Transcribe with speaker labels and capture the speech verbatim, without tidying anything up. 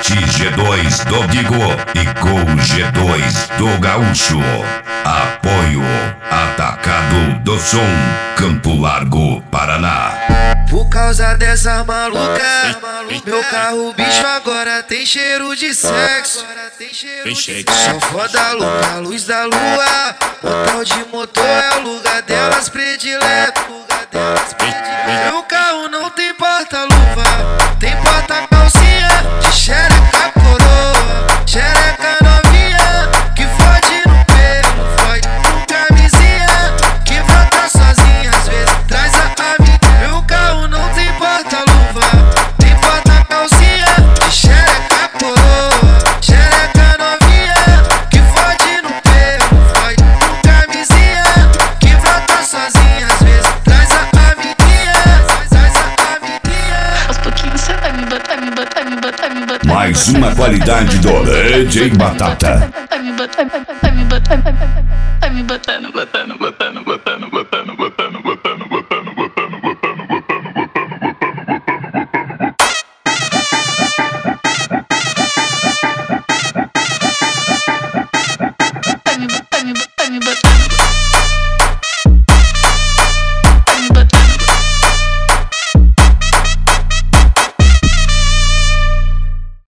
Speaker 1: Forte G dois do Bigo e com G dois do Gaúcho. Apoio Atacado do Som, Campo Largo, Paraná.
Speaker 2: Por causa dessa maluca, meu carro bicho agora tem cheiro de sexo. Só foda louca, luz da lua. Motel de motor é o lugar delas predileto. Meu carro não tem porta-luva, tem porta-calcinha de xereca coroa, xereca novinha que fode no pelo, fode com camisinha, que brota sozinha, às vezes traz a amiga. Meu carro não tem porta-luva, tem porta-calcinha de xereca coroa, xereca novinha que fode no pelo, fode com camisinha, que brota sozinha, às vezes traz a amiguinha, traz a amiguinha.
Speaker 3: Aos pouquinhos você vai me botar, me botar, me botar, me botar.
Speaker 1: Mais uma qualidade do D J Batata.
Speaker 3: Me botar, me botar.